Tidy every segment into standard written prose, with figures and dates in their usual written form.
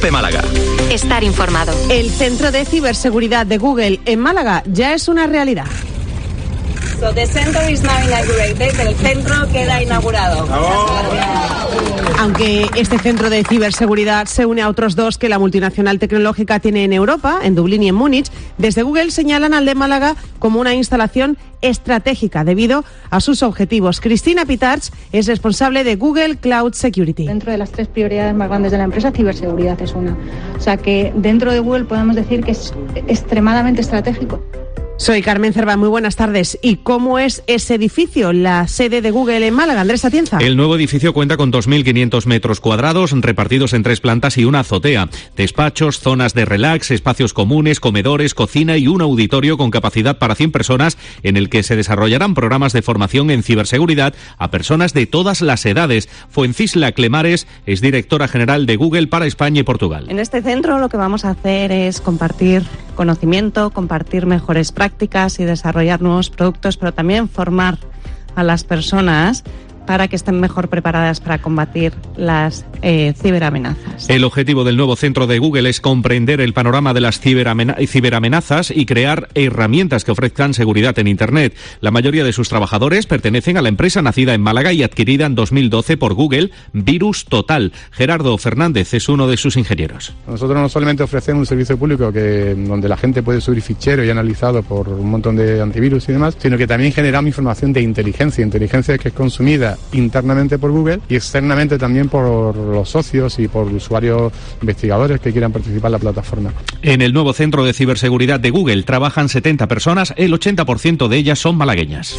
COPE Málaga. Estar informado. El Centro de Ciberseguridad de Google en Málaga ya es una realidad. So the center is now inaugurated. El centro queda inaugurado. Aunque este centro de ciberseguridad se une a otros dos que la multinacional tecnológica tiene en Europa, en Dublín y en Múnich, desde Google señalan al de Málaga como una instalación estratégica debido a sus objetivos. Cristina Pitarch es responsable de Google Cloud Security. Dentro de las 3 prioridades más grandes de la empresa, ciberseguridad es una. O sea que dentro de Google podemos decir que es extremadamente estratégico. Soy Carmen Cerva, muy buenas tardes. ¿Y cómo es ese edificio, la sede de Google en Málaga? Andrés Atienza. El nuevo edificio cuenta con 2.500 metros cuadrados repartidos en 3 plantas y una azotea. Despachos, zonas de relax, espacios comunes, comedores, cocina y un auditorio con capacidad para 100 personas en el que se desarrollarán programas de formación en ciberseguridad a personas de todas las edades. Fuencisla Clemares es directora general de Google para España y Portugal. En este centro lo que vamos a hacer es compartir conocimiento, compartir mejores prácticas y desarrollar nuevos productos, pero también formar a las personas para que estén mejor preparadas para combatir las ciberamenazas. El objetivo del nuevo centro de Google es comprender el panorama de las ciberamenazas y crear herramientas que ofrezcan seguridad en Internet. La mayoría de sus trabajadores pertenecen a la empresa nacida en Málaga y adquirida en 2012 por Google, Virus Total. Gerardo Fernández es uno de sus ingenieros. Nosotros no solamente ofrecemos un servicio público donde la gente puede subir ficheros y analizado por un montón de antivirus y demás, sino que también generamos información de inteligencia que es consumida internamente por Google y externamente también por los socios y por usuarios investigadores que quieran participar en la plataforma. En el nuevo centro de ciberseguridad de Google trabajan 70 personas, el 80% de ellas son malagueñas.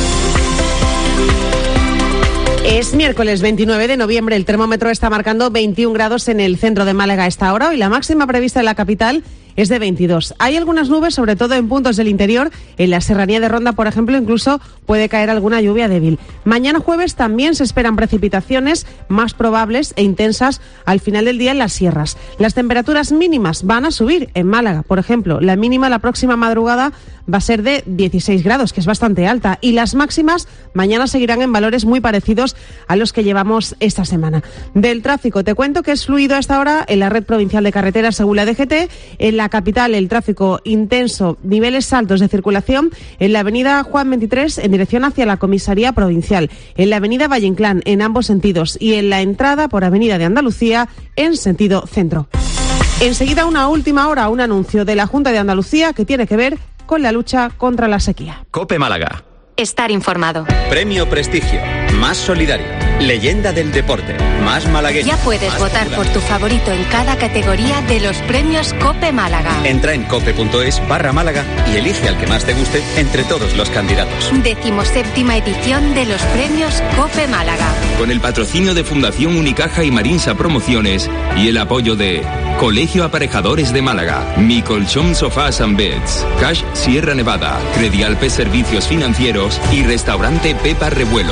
Es miércoles 29 de noviembre, el termómetro está marcando 21 grados en el centro de Málaga a esta hora y la máxima prevista en la capital es de 22. Hay algunas nubes, sobre todo en puntos del interior. En la serranía de Ronda, por ejemplo, incluso puede caer alguna lluvia débil. Mañana jueves también se esperan precipitaciones más probables e intensas al final del día en las sierras. Las temperaturas mínimas van a subir en Málaga. Por ejemplo, la mínima la próxima madrugada va a ser de 16 grados, que es bastante alta. Y las máximas mañana seguirán en valores muy parecidos a los que llevamos esta semana. Del tráfico, te cuento que es fluido a esta hora en la red provincial de carreteras según la DGT. En la capital, el tráfico intenso, niveles altos de circulación en la avenida Juan 23 en dirección hacia la comisaría provincial, en la avenida Valle Inclán en ambos sentidos y en la entrada por avenida de Andalucía en sentido centro. Enseguida, una última hora, un anuncio de la Junta de Andalucía que tiene que ver con la lucha contra la sequía. COPE Málaga. Estar informado. Premio Prestigio, más solidario. Leyenda del deporte, más malagueño. Ya puedes votar popular por tu favorito en cada categoría de los premios COPE Málaga. Entra en cope.es/Málaga y elige al que más te guste entre todos los candidatos. 17ª edición de los premios COPE Málaga. Con el patrocinio de Fundación Unicaja y Marinsa Promociones y el apoyo de Colegio Aparejadores de Málaga, Mi Colchón Sofás and Beds, Cash Sierra Nevada, Credialpe Servicios Financieros y Restaurante Pepa Revuelo.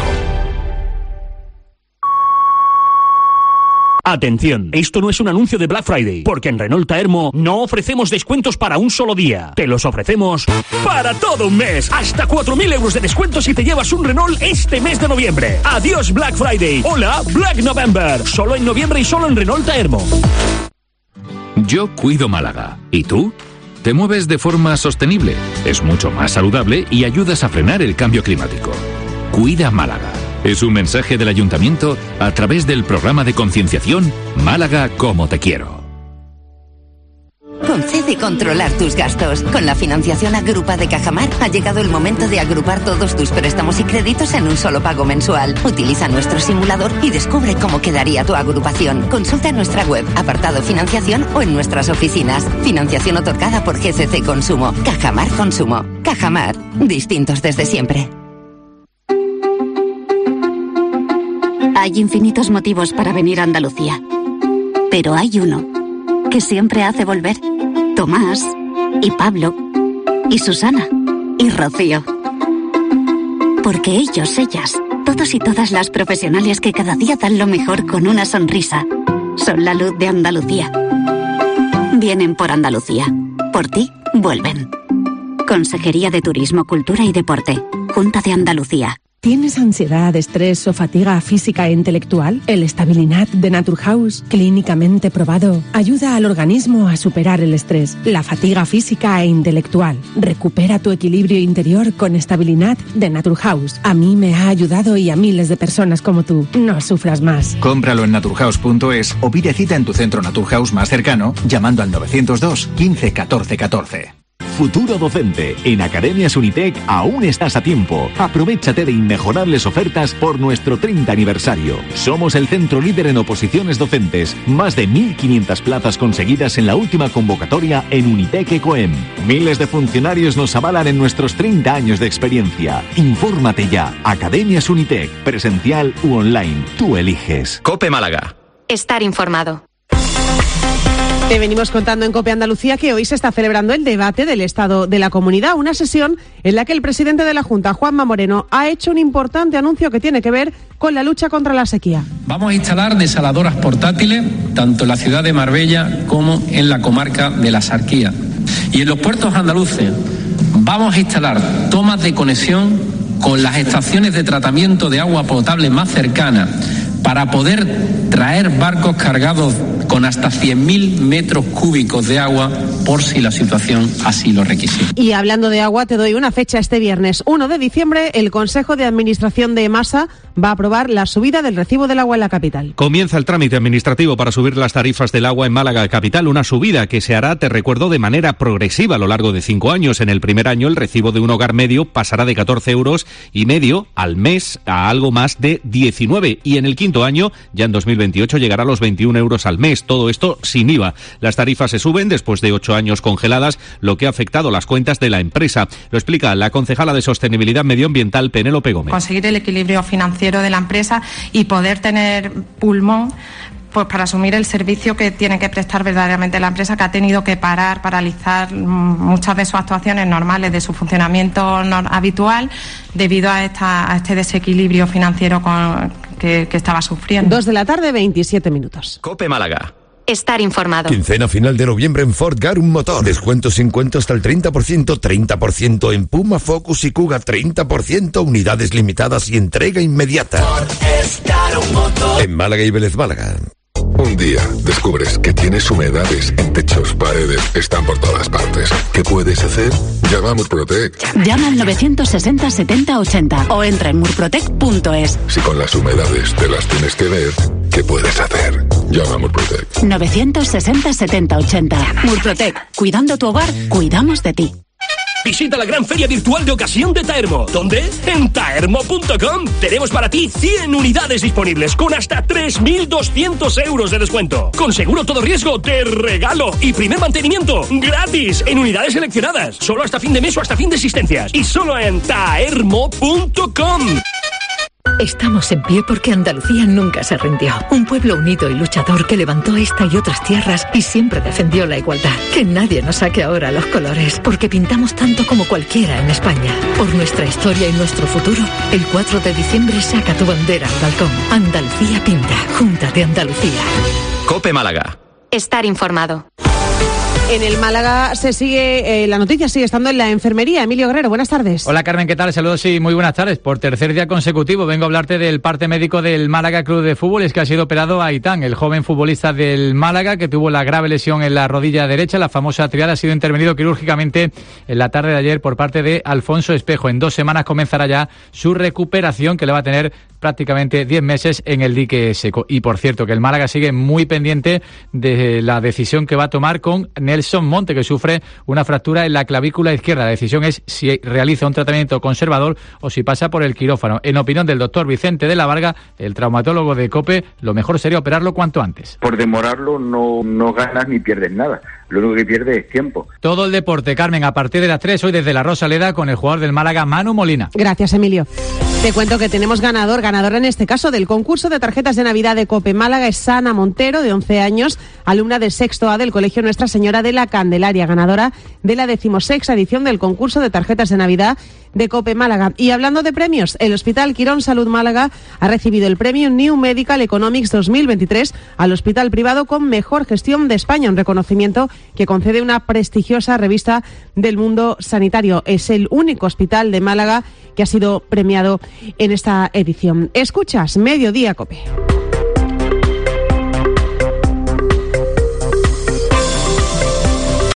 Atención, esto no es un anuncio de Black Friday, porque en Renault Taermo no ofrecemos descuentos para un solo día. Te los ofrecemos para todo un mes. Hasta 4.000 euros de descuento si te llevas un Renault este mes de noviembre. Adiós Black Friday. Hola Black November. Solo en noviembre y solo en Renault Taermo. Yo cuido Málaga. ¿Y tú? ¿Te mueves de forma sostenible? Es mucho más saludable y ayudas a frenar el cambio climático. Cuida Málaga. Es un mensaje del Ayuntamiento a través del programa de concienciación Málaga como te quiero. Concede controlar tus gastos. Con la financiación Agrupa de Cajamar ha llegado el momento de agrupar todos tus préstamos y créditos en un solo pago mensual. Utiliza nuestro simulador y descubre cómo quedaría tu agrupación. Consulta en nuestra web, apartado financiación o en nuestras oficinas. Financiación otorgada por GCC Consumo. Cajamar Consumo. Cajamar. Distintos desde siempre. Hay infinitos motivos para venir a Andalucía, pero hay uno que siempre hace volver. Tomás, y Pablo, y Susana, y Rocío. Porque ellos, ellas, todos y todas las profesionales que cada día dan lo mejor con una sonrisa, son la luz de Andalucía. Vienen por Andalucía. Por ti, vuelven. Consejería de Turismo, Cultura y Deporte. Junta de Andalucía. ¿Tienes ansiedad, estrés o fatiga física e intelectual? El Stabilinat de Naturhaus, clínicamente probado, ayuda al organismo a superar el estrés, la fatiga física e intelectual. Recupera tu equilibrio interior con Stabilinat de Naturhaus. A mí me ha ayudado y a miles de personas como tú. No sufras más. Cómpralo en naturhaus.es o pide cita en tu centro Naturhaus más cercano llamando al 902 15 14 14. Futuro docente. En Academias Unitec aún estás a tiempo. Aprovéchate de inmejorables ofertas por nuestro 30 aniversario. Somos el centro líder en oposiciones docentes. Más de 1.500 plazas conseguidas en la última convocatoria en Unitec ECOEM. Miles de funcionarios nos avalan en nuestros 30 años de experiencia. Infórmate ya. Academias Unitec. Presencial u online. Tú eliges. COPE Málaga. Estar informado. Te venimos contando en COPE Andalucía que hoy se está celebrando el debate del Estado de la Comunidad, una sesión en la que el presidente de la Junta, Juanma Moreno, ha hecho un importante anuncio que tiene que ver con la lucha contra la sequía. Vamos a instalar desaladoras portátiles tanto en la ciudad de Marbella como en la comarca de la Sarquía. Y en los puertos andaluces vamos a instalar tomas de conexión con las estaciones de tratamiento de agua potable más cercanas para poder traer barcos cargados con hasta 100.000 metros cúbicos de agua por si la situación así lo requisiera. Y hablando de agua, te doy una fecha este viernes 1 de diciembre. El Consejo de Administración de EMASA va a aprobar la subida del recibo del agua en la capital. Comienza el trámite administrativo para subir las tarifas del agua en Málaga capital, una subida que se hará, te recuerdo, de manera progresiva a lo largo de 5 años. En el primer año el recibo de un hogar medio pasará de 14,5 euros al mes a algo más de 19, y en el quinto año, ya en 2028, llegará a los 21 euros al mes. Todo esto sin IVA. Las tarifas se suben después de 8 años congeladas, lo que ha afectado las cuentas de la empresa. Lo explica la concejala de Sostenibilidad Medioambiental, Penélope Gómez. Conseguir el equilibrio financiero de la empresa y poder tener pulmón pues para asumir el servicio que tiene que prestar verdaderamente la empresa, que ha tenido que paralizar muchas de sus actuaciones normales, de su funcionamiento habitual, debido a este desequilibrio financiero que estaba sufriendo. 2:27 p.m. COPE Málaga. Estar informado. Quincena final de noviembre en Ford Garum Motor. Descuentos sin cuento hasta el 30%, 30% en Puma, Focus y Kuga, 30%, unidades limitadas y entrega inmediata. Ford es Garum Motor. En Málaga y Vélez Málaga. Un día descubres que tienes humedades en techos, paredes, están por todas partes. ¿Qué puedes hacer? Llama a Murprotec. Llama al 960 70 80 o entra en murprotec.es. Si con las humedades te las tienes que ver, ¿qué puedes hacer? Llama a Murprotec. 960 70 80. Murprotec. Cuidando tu hogar, cuidamos de ti. Visita la gran feria virtual de ocasión de Taermo. ¿Dónde? En taermo.com. Tenemos para ti 100 unidades disponibles con hasta 3.200 euros de descuento. Con seguro todo riesgo de regalo y primer mantenimiento gratis en unidades seleccionadas. Solo hasta fin de mes o hasta fin de existencias. Y solo en taermo.com. Estamos en pie porque Andalucía nunca se rindió. Un pueblo unido y luchador que levantó esta y otras tierras y siempre defendió la igualdad. Que nadie nos saque ahora los colores, porque pintamos tanto como cualquiera en España. Por nuestra historia y nuestro futuro, el 4 de diciembre saca tu bandera al balcón. Andalucía pinta. Junta de Andalucía. COPE Málaga. Estar informado. En el Málaga se sigue, la noticia sigue estando en la enfermería. Emilio Guerrero, buenas tardes. Hola Carmen, ¿qué tal? Saludos y muy buenas tardes. Por tercer día consecutivo vengo a hablarte del parte médico del Málaga Club de Fútbol. Es que ha sido operado Aitán, el joven futbolista del Málaga que tuvo la grave lesión en la rodilla derecha. La famosa triada ha sido intervenido quirúrgicamente en la tarde de ayer por parte de Alfonso Espejo. En 2 semanas comenzará ya su recuperación, que le va a tener prácticamente 10 meses en el dique seco. Y por cierto, que el Málaga sigue muy pendiente de la decisión que va a tomar con Nelson Monte, que sufre una fractura en la clavícula izquierda. La decisión es si realiza un tratamiento conservador o si pasa por el quirófano. En opinión del doctor Vicente de la Varga, el traumatólogo de COPE, lo mejor sería operarlo cuanto antes. Por demorarlo no ganas ni pierdes nada. Lo único que pierdes es tiempo. Todo el deporte, Carmen, a partir de las 3 hoy desde la Rosaleda con el jugador del Málaga, Manu Molina. Gracias, Emilio. Te cuento que tenemos ganador ganadora en este caso del concurso de tarjetas de Navidad de COPE Málaga es Ana Montero, de 11 años, alumna del sexto A del Colegio Nuestra Señora de la Candelaria, ganadora de la 16ª edición del concurso de tarjetas de Navidad de COPE Málaga. Y hablando de premios, el Hospital Quirón Salud Málaga ha recibido el premio New Medical Economics 2023 al hospital privado con mejor gestión de España, un reconocimiento que concede una prestigiosa revista del mundo sanitario. Es el único hospital de Málaga que ha sido premiado en esta edición. Escuchas Mediodía COPE.